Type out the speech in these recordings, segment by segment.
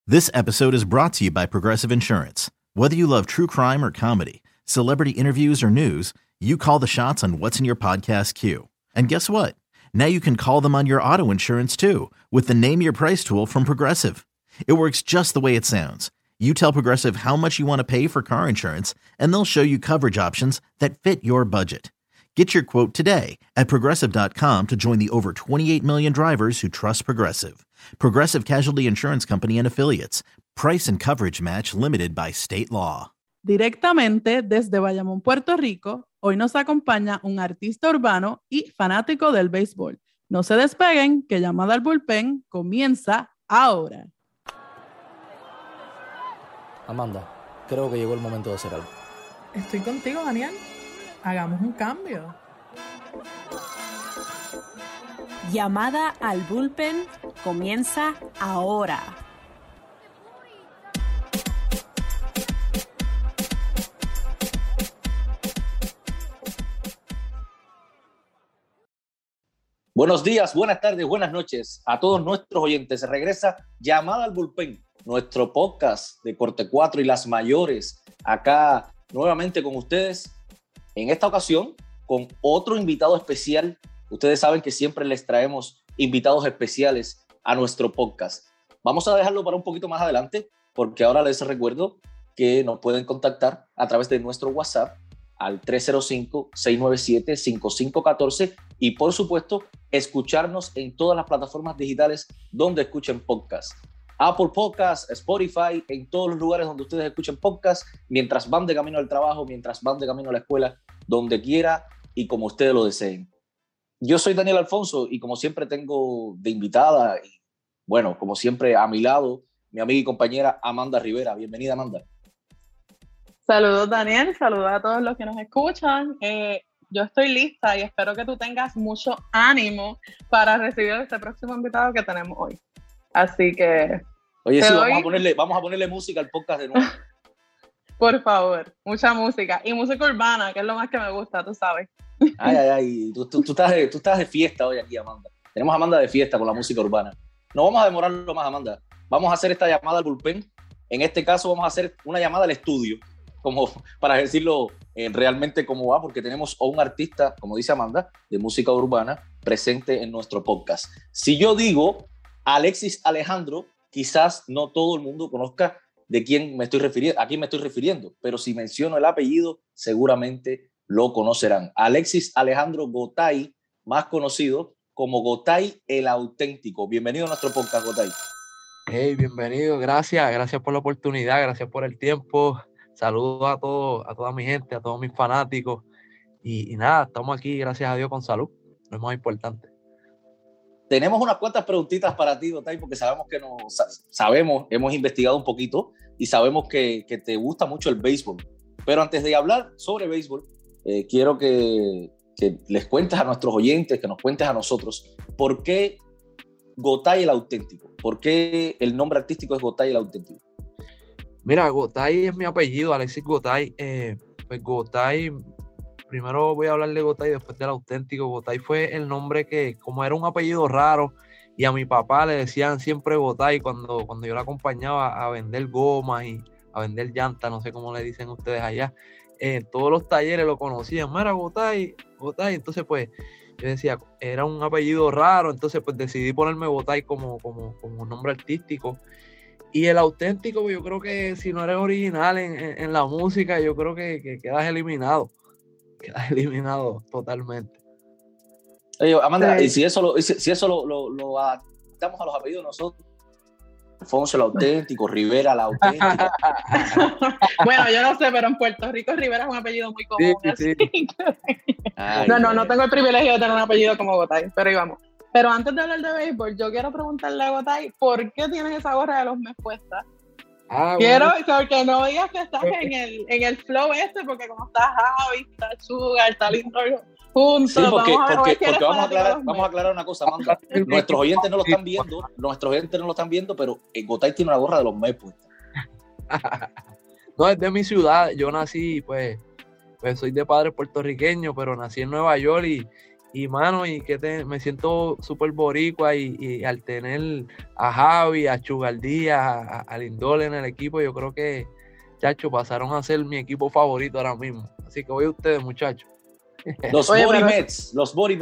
This episode is brought to you by Progressive Insurance. Whether you love true crime or comedy, celebrity interviews or news, you call the shots on what's in your podcast queue. And guess what? Now you can call them on your auto insurance too with the Name Your Price tool from Progressive. It works just the way it sounds. You tell Progressive how much you want to pay for car insurance, and they'll show you coverage options that fit your budget. Get your quote today at Progressive.com to join the over 28 million drivers who trust Progressive. Progressive Casualty Insurance Company and Affiliates. Price and coverage match limited by state law. Directamente desde Bayamón, Puerto Rico, hoy nos acompaña un artista urbano y fanático del béisbol. No se despeguen, que Llamada al Bullpen comienza ahora. Amanda, creo que llegó el momento de hacer algo. Estoy contigo, Daniel. Hagamos un cambio. Llamada al Bullpen comienza ahora. Buenos días, buenas tardes, buenas noches a todos nuestros oyentes. Regresa Llamada al Bullpen, nuestro podcast de Corte 4 y las mayores, acá nuevamente con ustedes. En esta ocasión, con otro invitado especial. Ustedes saben que siempre les traemos invitados especiales a nuestro podcast. Vamos a dejarlo para un poquito más adelante, porque ahora les recuerdo que nos pueden contactar a través de nuestro WhatsApp al 305-697-5514 y, por supuesto, escucharnos en todas las plataformas digitales donde escuchen podcast. Apple Podcasts, Spotify, en todos los lugares donde ustedes escuchen podcast, mientras van de camino al trabajo, mientras van de camino a la escuela, donde quiera y como ustedes lo deseen. Yo soy Daniel Alfonso y como siempre tengo de invitada, y bueno, como siempre a mi lado, mi amiga y compañera Amanda Rivera. Bienvenida, Amanda. Saludos, Daniel. Saludos a todos los que nos escuchan. Yo estoy lista y espero que tú tengas mucho ánimo para recibir este próximo invitado que tenemos hoy. Así que... Oye, sí, vamos a ponerle música al podcast de nuevo. Por favor, mucha música. Y música urbana, que es lo más que me gusta, tú sabes. Ay, tú estás de fiesta hoy aquí, Amanda. Tenemos a Amanda de fiesta con la música urbana. No vamos a demorarlo más, Amanda. Vamos a hacer esta llamada al bullpen. En este caso vamos a hacer una llamada al estudio, como para decirlo realmente cómo va, porque tenemos a un artista, como dice Amanda, de música urbana presente en nuestro podcast. Si yo digo Alexis Alejandro, quizás no todo el mundo conozca de quién me estoy refiriendo, a quién me estoy refiriendo, pero si menciono el apellido, seguramente lo conocerán. Alexis Alejandro Gotay, más conocido como Gotay el Auténtico. Bienvenido a nuestro podcast, Gotay. Hey, bienvenido, gracias por la oportunidad, gracias por el tiempo. Saludos a toda mi gente, a todos mis fanáticos. Y nada, estamos aquí, gracias a Dios, con salud, lo más importante. Tenemos unas cuantas preguntitas para ti, Gotay, porque hemos investigado un poquito y sabemos que te gusta mucho el béisbol. Pero antes de hablar sobre béisbol, quiero que les cuentes a nuestros oyentes, que nos cuentes a nosotros, ¿por qué Gotay el Auténtico? ¿Por qué el nombre artístico es Gotay el Auténtico? Mira, Gotay es mi apellido, Alexis Gotay. Pues Gotay... Primero voy a hablar de Gotay, después del Auténtico. Gotay fue el nombre que, como era un apellido raro, y a mi papá le decían siempre Gotay cuando yo le acompañaba a vender gomas y a vender llantas, no sé cómo le dicen ustedes allá. En todos los talleres lo conocían, mira, Gotay. Entonces, pues, yo decía, era un apellido raro, entonces, pues, decidí ponerme Gotay como nombre artístico. Y el Auténtico, yo creo que si no eres original en la música, yo creo que quedas eliminado. Queda eliminado totalmente. Oye, Amanda, sí. Y si eso lo adaptamos a los apellidos nosotros, Alfonso el Auténtico, Rivera el Auténtico. Bueno, yo no sé, pero en Puerto Rico Rivera es un apellido muy común. Sí. No tengo el privilegio de tener un apellido como Gotay, pero ahí vamos. Pero antes de hablar de béisbol, yo quiero preguntarle a Gotay, ¿por qué tienes esa gorra de los Mets puesta? Quiero que no digas que estás en el flow porque como está Javi, está Sugar, está Lindor juntos, sí, porque vamos a aclarar una cosa, Amanda. Nuestros oyentes no lo están viendo, pero Gotay tiene una gorra de los Mets puesta. No, es de mi ciudad. Yo nací, pues soy de padre puertorriqueño, pero nací en Nueva York mano, me siento súper boricua y al tener a Javi, a Chugaldía, a Lindol en el equipo, yo creo que, chacho, pasaron a ser mi equipo favorito ahora mismo. Así que voy a ustedes, muchachos. Los Body Mets.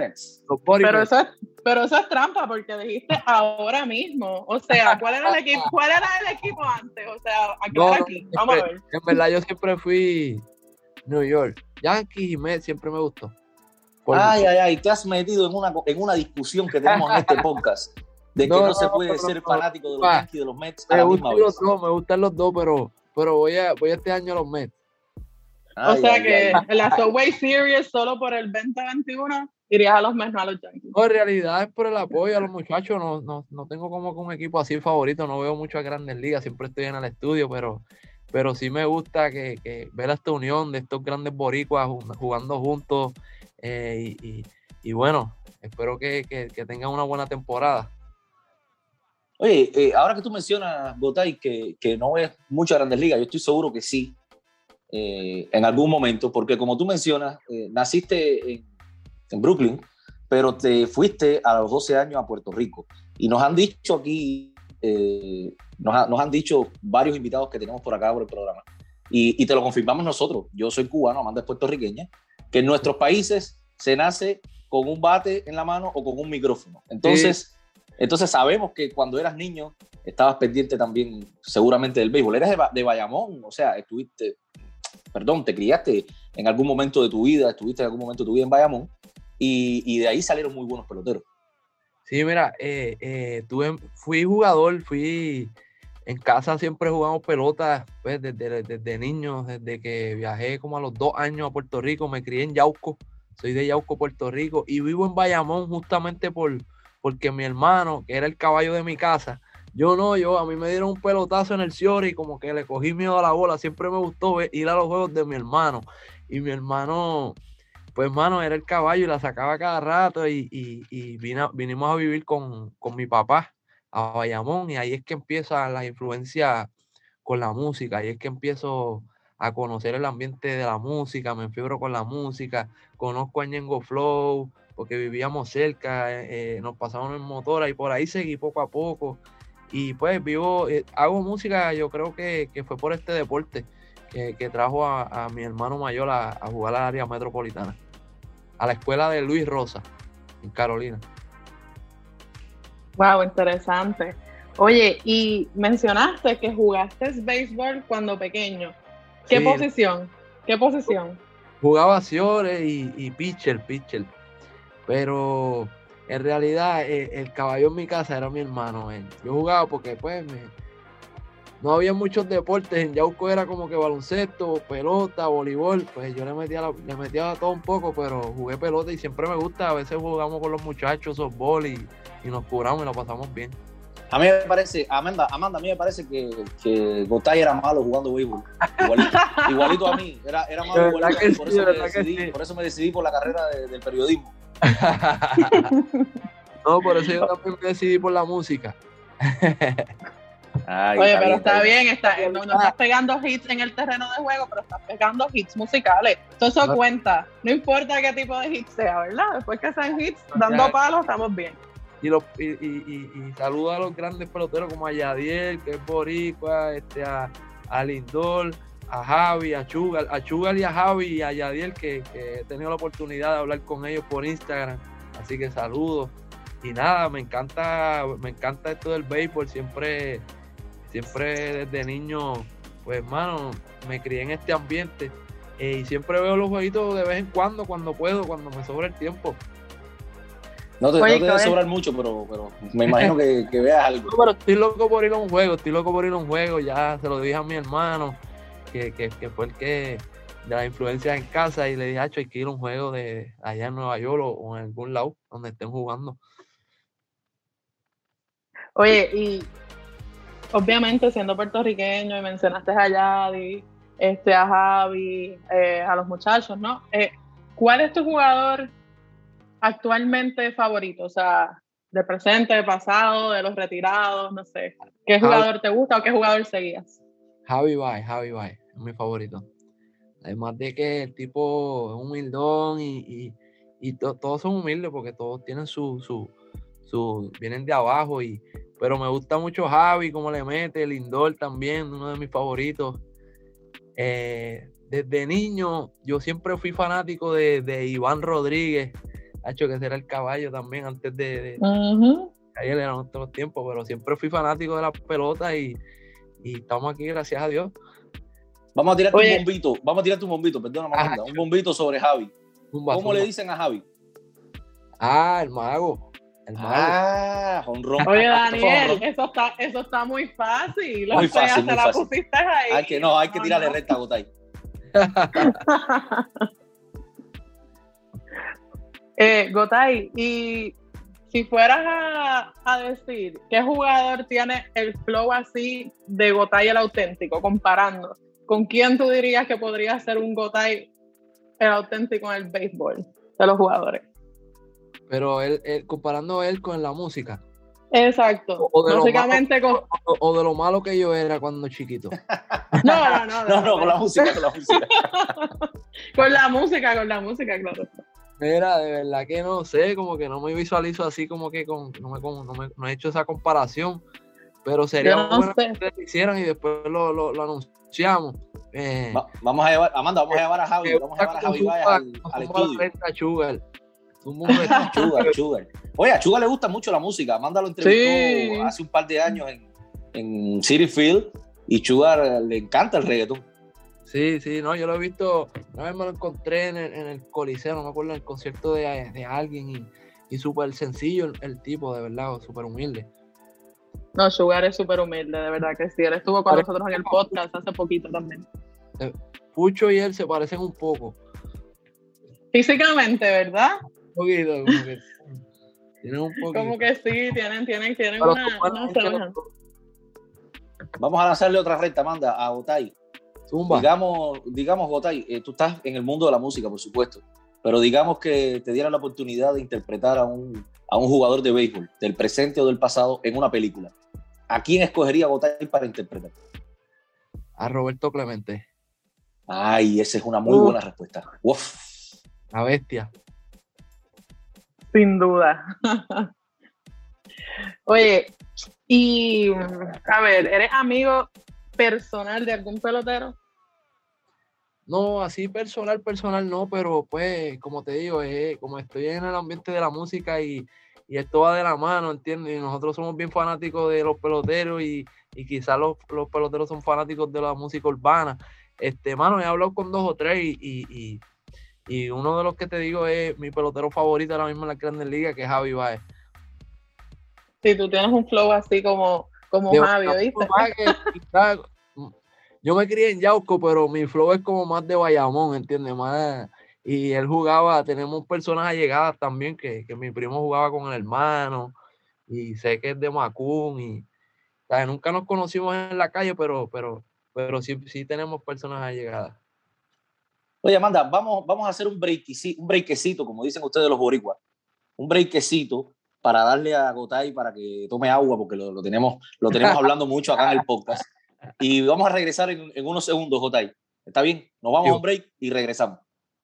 Pero eso es trampa, porque dijiste ahora mismo. O sea, ¿cuál era el equipo antes? O sea, aquí. Vamos a ver. En verdad, yo siempre fui New York. Yankees y Mets siempre me gustó. Ay, te has metido en una discusión que tenemos en este podcast de que no se puede ser fanático de los Yankees y de los Mets a la misma vez. Me gustan los dos, pero voy este año a los Mets. O sea que en la Subway Series, solo por el 2021, irías a los Mets, no a los Yankees. No, en realidad es por el apoyo a los muchachos. No tengo como que un equipo así favorito. No veo mucho a Grandes Ligas. Siempre estoy en el estudio, pero sí me gusta que ver esta unión de estos grandes boricuas jugando juntos. Y bueno, espero que tengan una buena temporada. Oye, ahora que tú mencionas, Gotay, que no ves mucho a Grandes Ligas, yo estoy seguro que sí, en algún momento, porque como tú mencionas, naciste en Brooklyn, pero te fuiste a los 12 años a Puerto Rico. Y nos han dicho aquí, nos han dicho varios invitados que tenemos por acá por el programa, y te lo confirmamos nosotros. Yo soy cubano, Amanda es puertorriqueña, que en nuestros países se nace con un bate en la mano o con un micrófono. Entonces sabemos que cuando eras niño estabas pendiente también seguramente del béisbol. Eres de Bayamón, o sea, te criaste en algún momento de tu vida, estuviste en algún momento de tu vida en Bayamón, y de ahí salieron muy buenos peloteros. Sí, mira, fui jugador, en casa siempre jugamos pelota, pues, desde niño, desde que viajé como a los 2 años a Puerto Rico. Me crié en Yauco, soy de Yauco, Puerto Rico, y vivo en Bayamón justamente porque mi hermano, que era el caballo de mi casa, a mí me dieron un pelotazo en el Ciore y como que le cogí miedo a la bola. Siempre me gustó ir a los juegos de mi hermano, y mi hermano, pues, mano, era el caballo y la sacaba cada rato, y vinimos a vivir con mi papá a Bayamón, y ahí es que empiezan las influencias con la música, ahí es que empiezo a conocer el ambiente de la música, me enfiebro con la música, conozco a Ñengo Flow, porque vivíamos cerca, nos pasamos en motora, y por ahí seguí poco a poco, y pues hago música. Yo creo que fue por este deporte que trajo a mi hermano mayor a jugar al área metropolitana, a la escuela de Luis Rosa, en Carolina. Wow, interesante. Oye, y mencionaste que jugaste béisbol cuando pequeño. ¿Qué posición? Jugaba Ciore y pitcher. Pero en realidad el caballo en mi casa era mi hermano. Yo jugaba porque pues no había muchos deportes. En Yauco era como que baloncesto, pelota, voleibol. Pues yo le metía a todo un poco, pero jugué pelota y siempre me gusta. A veces jugamos con los muchachos softball y nos curamos y lo pasamos bien. A mí me parece, Amanda, a mí me parece que Gotay era malo jugando béisbol. Igualito a mí. Era malo igualito. Por eso me decidí por la carrera del periodismo. No, por eso yo también me decidí por la música. Oye, pero está bien, no estás pegando hits en el terreno de juego, pero estás pegando hits musicales. Eso cuenta. No importa qué tipo de hits sea, ¿verdad? Después que sean hits, dando palos, estamos bien. Y saludo a los grandes peloteros como a Yadiel, que es boricua, a Lindol, a Javi, a Chugal y a Javi y a Yadiel, que he tenido la oportunidad de hablar con ellos por Instagram. Así que saludos. Y nada, me encanta esto del béisbol. Siempre desde niño, pues, hermano, me crié en este ambiente, y siempre veo los jueguitos de vez en cuando puedo, cuando me sobra el tiempo. No te debe sobrar mucho, pero me imagino que veas algo. No, pero estoy loco por ir a un juego, ya se lo dije a mi hermano, que fue el que de las influencias en casa, y le dije, hay que ir a un juego de allá en Nueva York o en algún lado donde estén jugando. Oye, y obviamente siendo puertorriqueño, y mencionaste a Yadi, a Javi, a los muchachos, ¿no? ¿Cuál es tu jugador actualmente favorito? O sea, de presente, de pasado, de los retirados, no sé. ¿Qué jugador te gusta o qué jugador seguías? Javi Baez, es mi favorito. Además de que el tipo es humildón y y todos son humildes porque todos tienen vienen de abajo, pero me gusta mucho Javi, cómo le mete, Lindor también, uno de mis favoritos. Desde niño yo siempre fui fanático de Iván Rodríguez, que será el caballo también antes de ayer eran otros tiempos, pero siempre fui fanático de la pelota y estamos aquí, gracias a Dios. Vamos a tirarte un bombito, perdona, Magda, un bombito sobre Javi. ¿Cómo le dicen a Javi? El mago. Jonrón. Oye, Daniel, eso está muy fácil. Muy fácil, muy la fácil. pusiste ahí. Hay que tirarle recta a Gotay. Gotay, y si fueras a decir qué jugador tiene el flow así de Gotay el auténtico, comparando, ¿con quién tú dirías que podría ser un Gotay el auténtico en el béisbol de los jugadores? Pero él comparando él con la música. Exacto. Básicamente o de lo malo que yo era cuando chiquito. No, con la música. Con la música, claro. Mira, de verdad que no sé, como que no me visualizo así, como que no he hecho esa comparación, pero sería bueno que lo hicieran y después lo anunciamos. Vamos a llevar a Javi, al estudio. Sugar. Oye, a Sugar le gusta mucho la música. Amanda lo entrevistó hace un par de años en Citi Field y Sugar le encanta el reggaetón. Sí, no, yo lo he visto, una vez me lo encontré en el Coliseo, no me acuerdo, en el concierto de alguien y súper sencillo el tipo, de verdad, súper humilde. No, Sugar es súper humilde, de verdad que sí. Él estuvo con nosotros en el podcast hace poquito también. Pucho y él se parecen un poco. Físicamente, ¿verdad? Un poquito, como que tienen un poquito. Como que sí, tienen una semejanza. Vamos a lanzarle otra recta, Amanda, a Gotay. Zumba. Digamos, Gotay, tú estás en el mundo de la música, por supuesto, pero digamos que te dieran la oportunidad de interpretar a un jugador de béisbol, del presente o del pasado, en una película. ¿A quién escogería Gotay para interpretar? A Roberto Clemente. Ay, esa es una muy buena respuesta. Uf. La bestia. Sin duda. Oye, y a ver, ¿eres amigo personal de algún pelotero? No, así personal no, pero pues, como te digo, como estoy en el ambiente de la música y esto va de la mano, ¿entiendes? Y nosotros somos bien fanáticos de los peloteros y quizás los peloteros son fanáticos de la música urbana. Mano, he hablado con 2 o 3 y uno de los que te digo es mi pelotero favorito ahora mismo en la Grandes Ligas, que es Javi Baez. Sí, tú tienes un flow así como Javi, ¿viste? Yo me crié en Yauco, pero mi flow es como más de Bayamón, ¿entiendes? Y él jugaba, tenemos personas allegadas también, que mi primo jugaba con el hermano, y sé que es de Macún, y ¿sabes? Nunca nos conocimos en la calle, pero sí tenemos personas allegadas. Oye, Amanda, vamos a hacer un breakecito, como dicen ustedes los boricuas, un breakecito para darle a Gotay para que tome agua, porque lo tenemos hablando mucho acá en el podcast. Y vamos a regresar en unos segundos, Gotay. ¿Está bien? Nos vamos a un break y regresamos.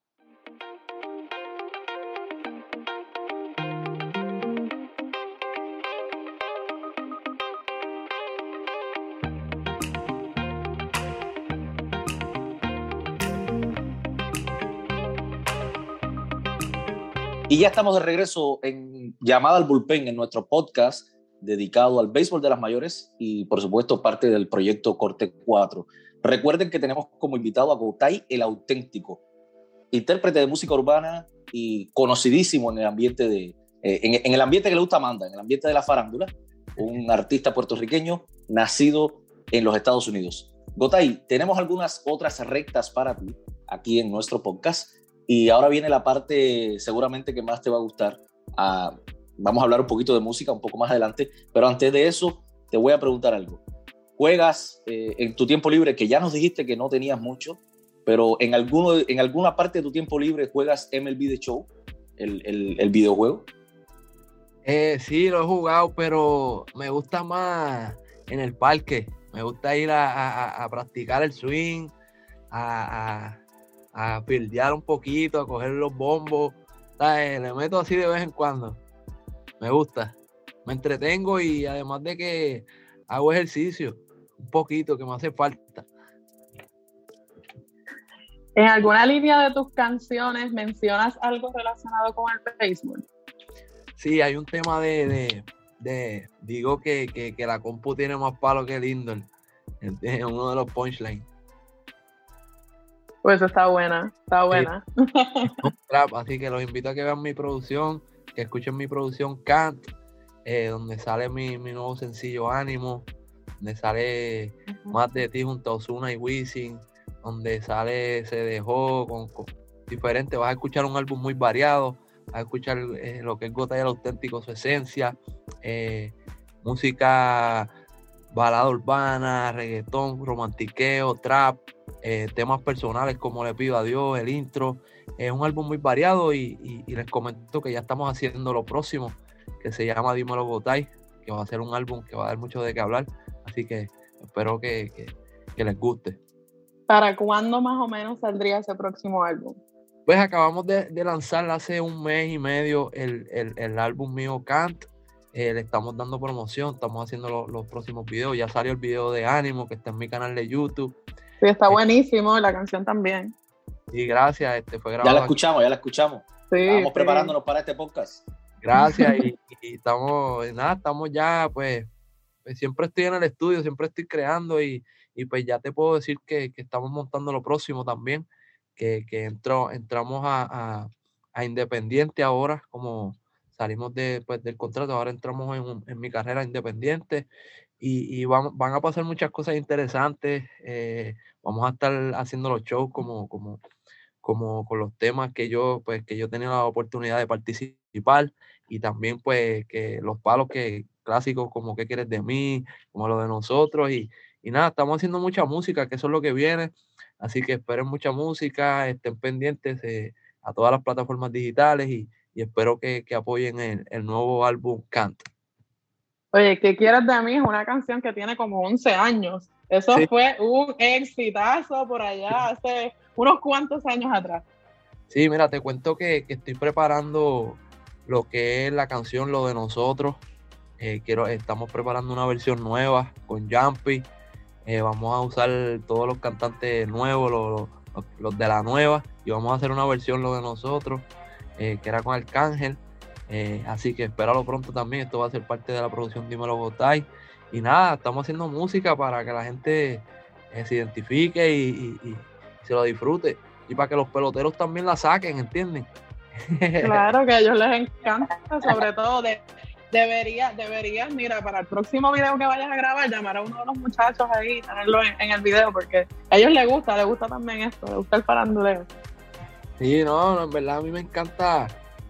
Y ya estamos de regreso en Llamada al Bullpen, en nuestro podcast dedicado al béisbol de las mayores y, por supuesto, parte del proyecto Corte 4. Recuerden que tenemos como invitado a Gotay el Auténtico, intérprete de música urbana y conocidísimo en el ambiente en el ambiente que le gusta a Amanda, en el ambiente de la farándula, un artista puertorriqueño nacido en los Estados Unidos. Gotay, tenemos algunas otras rectas para ti aquí en nuestro podcast. Y ahora viene la parte seguramente que más te va a gustar. Vamos a hablar un poquito de música un poco más adelante, pero antes de eso te voy a preguntar algo. ¿Juegas en tu tiempo libre, que ya nos dijiste que no tenías mucho, pero en alguna parte de tu tiempo libre juegas MLB The Show, el videojuego? Sí, lo he jugado, pero me gusta más en el parque. Me gusta ir a practicar el swing, a fildear un poquito, a coger los bombos. Le meto así de vez en cuando. Me gusta. Me entretengo y además de que hago ejercicio, un poquito que me hace falta. ¿En alguna línea de tus canciones mencionas algo relacionado con el béisbol? Sí, hay un tema digo que la compu tiene más palo que el indoor. Es uno de los punchlines. Pues está buena. Trap, así que los invito a que vean mi producción, que escuchen mi producción Can't, donde sale mi nuevo sencillo Ánimo, donde sale Más de Ti junto a Ozuna y Wisin, donde sale Se Dejó con diferente. Vas a escuchar un álbum muy variado, vas a escuchar lo que es Gotay el Auténtico, su esencia, música balada urbana, reggaetón, romantiqueo, trap, temas personales como Le Pido a Dios, el intro. Es un álbum muy variado y les comento que ya estamos haciendo lo próximo, que se llama Dímelo Gotay, que va a ser un álbum que va a dar mucho de qué hablar, así que espero que les guste. ¿Para cuándo más o menos saldría ese próximo álbum? Pues acabamos de lanzar hace un mes y medio el álbum mío Can't. Le estamos dando promoción, estamos haciendo los próximos videos. Ya salió el video de Ánimo, que está en mi canal de YouTube. Sí, está buenísimo, la canción también. Y gracias, fue grabado. Ya la escuchamos. Sí, estamos preparándonos para este podcast. Gracias, y estamos ya, pues siempre estoy en el estudio, siempre estoy creando y pues ya te puedo decir que estamos montando lo próximo también, que entramos a Independiente ahora, como salimos del contrato, ahora entramos en mi carrera independiente y van a pasar muchas cosas interesantes. Vamos a estar haciendo los shows como con los temas que yo tenía la oportunidad de participar, y también pues que los palos clásicos como ¿Qué quieres de mí?, como lo de nosotros, y nada, estamos haciendo mucha música, que eso es lo que viene, así que esperen mucha música, estén pendientes a todas las plataformas digitales y espero que apoyen el nuevo álbum Can't. Oye, ¿Qué quieres de mí? Es una canción que tiene como 11 años. Eso sí. Fue un exitazo por allá hace unos cuantos años atrás. Sí, mira, te cuento que estoy preparando lo que es la canción Lo de Nosotros. Estamos preparando una versión nueva con Jumpy. Vamos a usar todos los cantantes nuevos, los de la nueva, y vamos a hacer una versión Lo de Nosotros, que era con Arcángel. Así que espéralo pronto también. Esto va a ser parte de la producción Dímelo Gotay. Y nada, estamos haciendo música para que la gente se identifique y se lo disfrute. Y para que los peloteros también la saquen, ¿entienden? Claro, que a ellos les encanta, sobre todo. Deberías, mira, para el próximo video que vayas a grabar, llamar a uno de los muchachos ahí, tenerlo en el video, porque a ellos les gusta también esto, les gusta el faranduleo. Sí, no, en verdad a mí me encanta.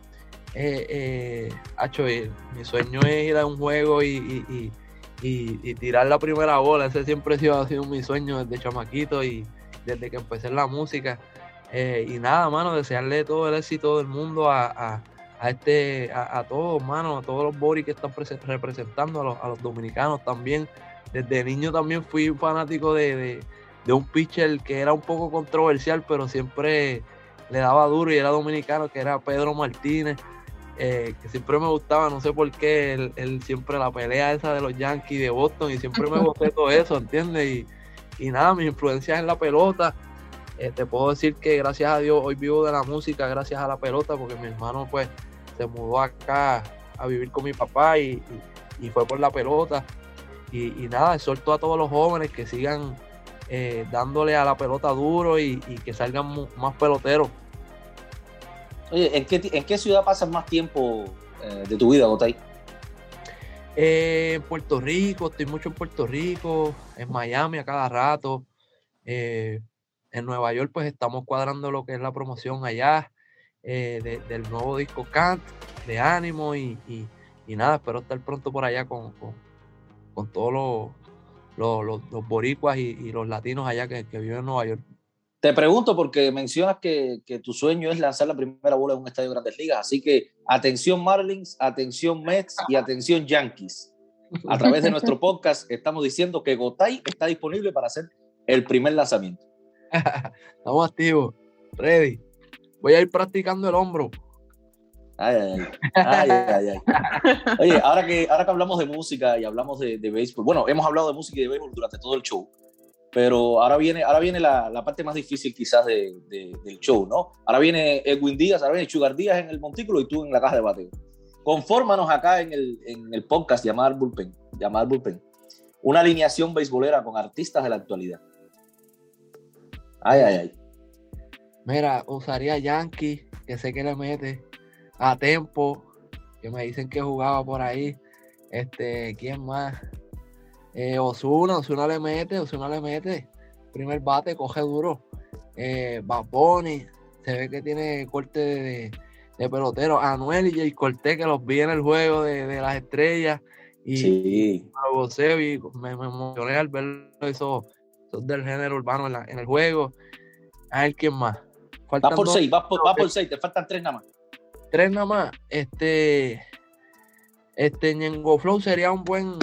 Mi sueño es ir a un juego y tirar la primera bola. Ese siempre ha sido mi sueño desde chamaquito y desde que empecé en la música. Y nada, mano, desearle todo el éxito del mundo a todos, mano, a todos los boris que están representando, a los dominicanos también. Desde niño también fui fanático de un pitcher que era un poco controversial, pero siempre le daba duro y era dominicano, que era Pedro Martínez. Que siempre me gustaba, no sé por qué, él siempre la pelea esa de los Yankees de Boston, y siempre me gusté todo eso, ¿entiendes? Y nada, mis influencias en la pelota, te puedo decir que gracias a Dios hoy vivo de la música gracias a la pelota, porque mi hermano pues se mudó acá a vivir con mi papá y fue por la pelota, y nada, exhorto a todos los jóvenes que sigan dándole a la pelota duro y que salgan más peloteros. Oye, ¿en qué ciudad pasas más tiempo de tu vida, Gotay? En Puerto Rico, estoy mucho en Puerto Rico, en Miami a cada rato. En Nueva York, pues estamos cuadrando lo que es la promoción allá del nuevo disco Can't, de Ánimo, y nada, espero estar pronto por allá con todos los boricuas y los latinos allá que viven en Nueva York. Te pregunto porque mencionas que tu sueño es lanzar la primera bola en un estadio de Grandes Ligas, así que atención Marlins, atención Mets y atención Yankees. A través de nuestro podcast estamos diciendo que Gotay está disponible para hacer el primer lanzamiento. Estamos activos, ready. Voy a ir practicando el hombro. Ay. Oye, ahora que hablamos de música y hablamos de béisbol, bueno, hemos hablado de música y de béisbol durante todo el show, pero ahora viene la parte más difícil quizás del show, ¿no? Ahora viene Edwin Díaz, ahora viene Sugar Díaz en el montículo y tú en la caja de bateo. Confórmanos acá en el podcast Llamada al Bullpen, una alineación beisbolera con artistas de la actualidad. Ay. Mira, usaría Yankee, que sé que le mete, a Tempo, que me dicen que jugaba por ahí. ¿Quién más? Ozuna le mete. Primer bate, coge duro. Bad Bunny, se ve que tiene corte de pelotero. Anuel y Jay Cortés, que los vi en el juego de las estrellas. Y sí. Lo gocé y me emocioné al verlo, esos del género urbano en el juego. A ver, ¿quién más? Va por 6, te faltan 3 nada más. 3 nada más. Ñengo Flow sería un buen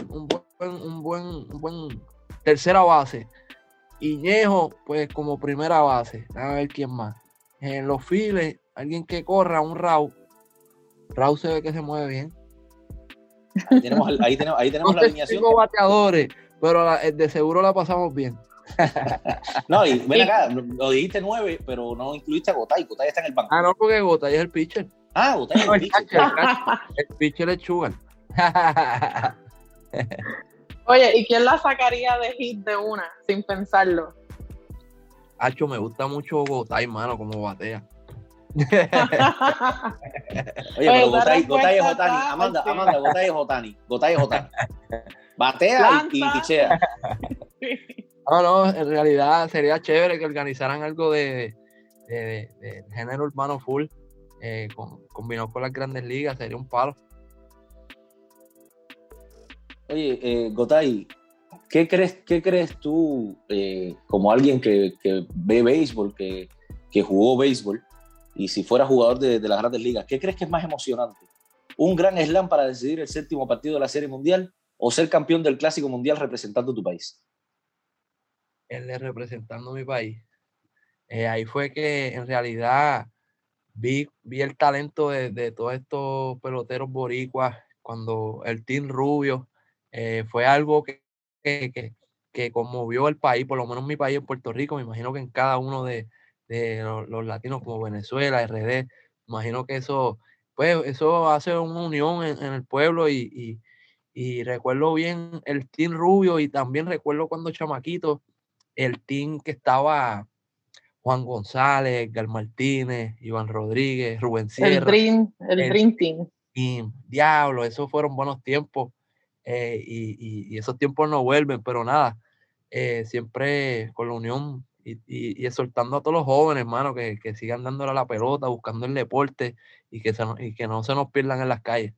tercera base. Y Ñejo, pues como primera base. A ver quién más. En los files, alguien que corra, un Raúl. Raúl se ve que se mueve bien. Ahí tenemos la alineación. 5 bateadores, pero de seguro la pasamos bien. No, y ven acá, lo dijiste 9, pero no incluiste a Gotay. Gotay está en el banco. No, porque Gotay es el pitcher. Gotay es el pitcher. El pitcher es Sugar. Oye, ¿y quién la sacaría de hit de una, sin pensarlo? Hacho, me gusta mucho Gotay, mano, como batea. Oye, pero Gotay es Otani. Amanda, Gotay es Otani. Batea y pichea. No, en realidad sería chévere que organizaran algo de género urbano full, combinado con las grandes ligas, sería un palo. Oye, Gotay, ¿qué crees tú, como alguien que ve béisbol, que jugó béisbol, y si fuera jugador de las grandes ligas, ¿qué crees que es más emocionante? ¿Un gran slam para decidir el 7º partido de la Serie Mundial o ser campeón del Clásico Mundial representando tu país? Él es representando mi país. Ahí fue que en realidad vi el talento de todos estos peloteros boricuas, cuando el Team Rubio fue algo que conmovió el país, por lo menos mi país en Puerto Rico. Me imagino que en cada uno de los latinos como Venezuela, RD, imagino que eso hace una unión en el pueblo y recuerdo bien el Team Rubio, y también recuerdo cuando chamaquito el team que estaba Juan González, Edgar Martínez, Iván Rodríguez, Rubén Sierra. El Dream Team. Y diablo, esos fueron buenos tiempos, y esos tiempos no vuelven, pero nada, siempre con la unión y exhortando a todos los jóvenes, hermano, que sigan dándole a la pelota, buscando el deporte y que no se nos pierdan en las calles.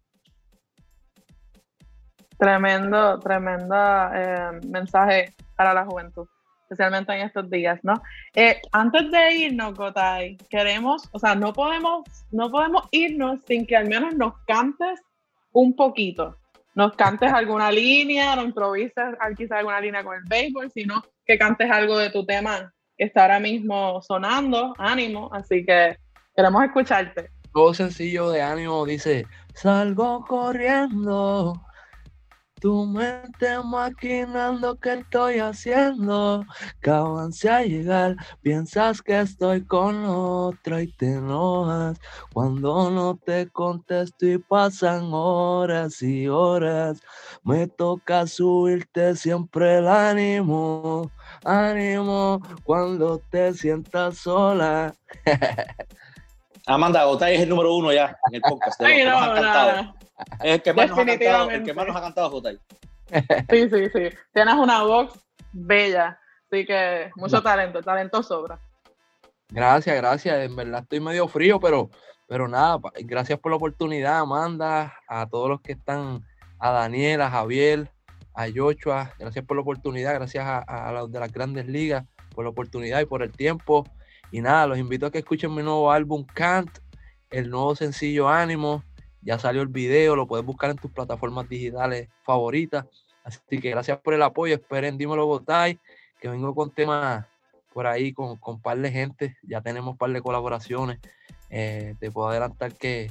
Tremendo mensaje para la juventud, especialmente en estos días, ¿no? Antes de irnos, Gotay, no podemos irnos sin que al menos nos cantes un poquito. Nos cantes alguna línea, no improvises quizás alguna línea con el béisbol, sino que cantes algo de tu tema que está ahora mismo sonando, Ánimo, así que queremos escucharte. Todo sencillo de Ánimo dice: salgo corriendo, tu mente maquinando qué estoy haciendo, que avance a llegar, piensas que estoy con otra y te enojas cuando no te contesto y pasan horas y horas, me toca subirte siempre el ánimo cuando te sientas sola. Amanda, Gotay es el número 1 ya en el podcast. Es el que más nos ha cantado, Gotay. Sí. Tienes una voz bella, así que mucho talento sobra. Gracias. En verdad estoy medio frío, pero nada, gracias por la oportunidad, Amanda, a todos los que están, a Daniel, a Javier, a Joshua, gracias por la oportunidad, gracias a los de las grandes ligas por la oportunidad y por el tiempo. Y nada, los invito a que escuchen mi nuevo álbum Can't, el nuevo sencillo Ánimo. Ya salió el video, lo puedes buscar en tus plataformas digitales favoritas. Así que gracias por el apoyo. Esperen Dímelo Gotay, que vengo con temas por ahí con par de gente. Ya tenemos par de colaboraciones. Te puedo adelantar que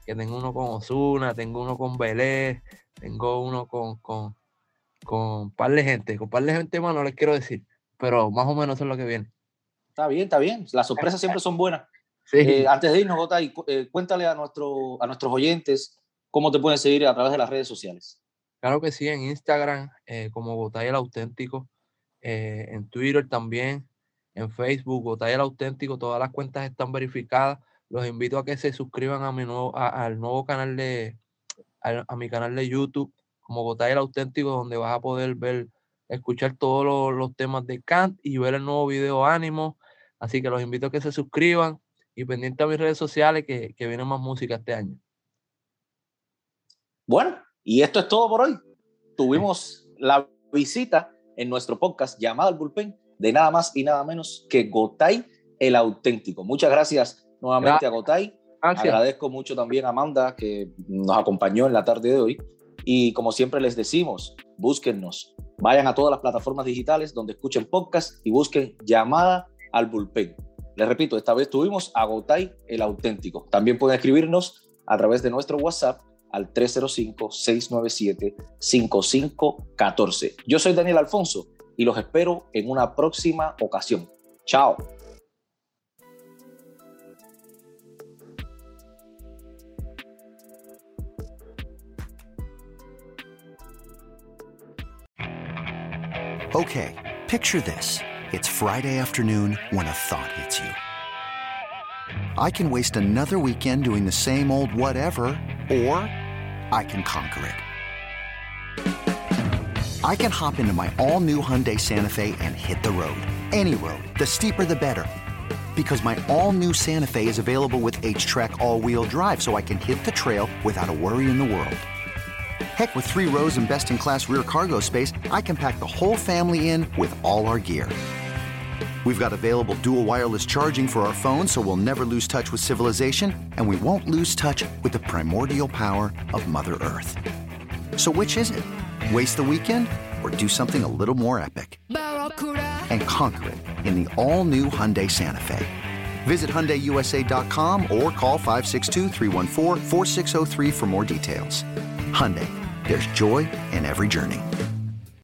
que tengo uno con Ozuna, tengo uno con Belé, tengo uno con par de gente más, no les quiero decir, pero más o menos eso es lo que viene. Está bien, las sorpresas siempre son buenas. Sí. Antes de irnos, Gotay, cuéntale a nuestros oyentes cómo te pueden seguir a través de las redes sociales. Claro que sí, en Instagram, como Gotay el Auténtico, en Twitter también, en Facebook, Gotay el Auténtico, todas las cuentas están verificadas. Los invito a que se suscriban a al nuevo canal a mi canal de YouTube, como Gotay el Auténtico, donde vas a poder escuchar todos los temas de Kant y ver el nuevo video Ánimo. Así que los invito a que se suscriban y pendiente a mis redes sociales que viene más música este año. Bueno, y esto es todo por hoy. Tuvimos la visita en nuestro podcast Llamada al Bullpen de nada más y nada menos que Gotay el Auténtico. Muchas gracias nuevamente a Gotay. Agradezco mucho también a Amanda que nos acompañó en la tarde de hoy. Y como siempre les decimos, búsquennos. Vayan a todas las plataformas digitales donde escuchen podcast y busquen Llamada al Bullpen. Les repito, esta vez tuvimos a Gotay el Auténtico. También pueden escribirnos a través de nuestro WhatsApp al 305-697-5514. Yo soy Daniel Alfonso y los espero en una próxima ocasión. Chao. Okay, picture this. It's Friday afternoon when a thought hits you. I can waste another weekend doing the same old whatever, or I can conquer it. I can hop into my all-new Hyundai Santa Fe and hit the road. Any road. The steeper, the better. Because my all-new Santa Fe is available with H-Track all-wheel drive, so I can hit the trail without a worry in the world. Heck, with 3 rows and best-in-class rear cargo space, I can pack the whole family in with all our gear. We've got available dual wireless charging for our phones, so we'll never lose touch with civilization, and we won't lose touch with the primordial power of Mother Earth. So which is it? Waste the weekend or do something a little more epic? And conquer it in the all-new Hyundai Santa Fe. Visit HyundaiUSA.com or call 562-314-4603 for more details. Hyundai, there's joy in every journey.